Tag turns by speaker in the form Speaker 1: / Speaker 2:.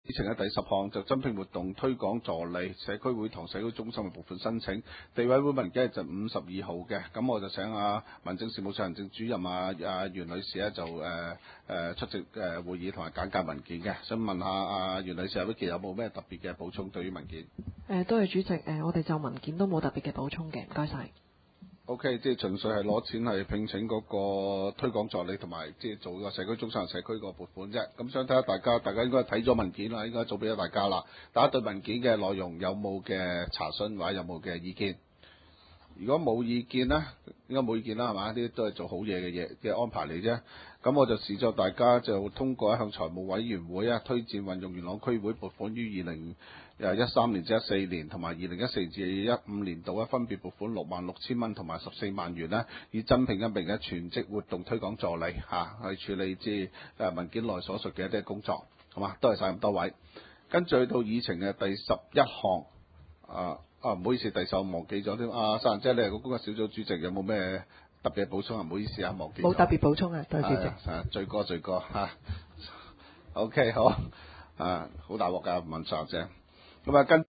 Speaker 1: 議程嘅第10項就增聘活動推廣助理社區會堂社區中心嘅撥款申請，地委會文件係就52號嘅，咁我就請民政事務處行政主任袁女士咧就出席會議同埋簡介文件嘅，想問下袁女士Vicky有冇咩特別嘅補充對於文件？
Speaker 2: 多謝主席，我哋就文件都冇特別嘅補充嘅，唔該晒。
Speaker 1: O.K. 即係純粹係攞錢係聘請嗰個推廣助理同埋即係做個社區中心社區個撥款啫。咁想睇下大家應該睇咗文件啦，應該做俾咗大家啦。大家對文件嘅內容有冇嘅查詢或者有冇嘅意見？如果冇意見呢，應該冇意見啦，係嘛？呢啲都係做好嘢嘅安排嚟啫。咁我就視作大家就通過向財務委員會推薦運用元朗區會撥款於2013年至14年同埋2014至15年度分別撥款66000蚊同埋14萬元呢，以增聘一名嘅全職活動推廣助理去處理文件內所述嘅一啲工作，好嘛？多謝晒咁多位。跟住去到議程嘅第11項唔好意思，第10項忘記咗添。沙蘭姐，你係個工作小組主席，有冇咩特別嘅補充啊？唔好意思忘記咗。
Speaker 2: 冇特別補充啊，多謝主席。
Speaker 1: 罪過OK 好好大鑊㗎，問沙蘭姐。咁跟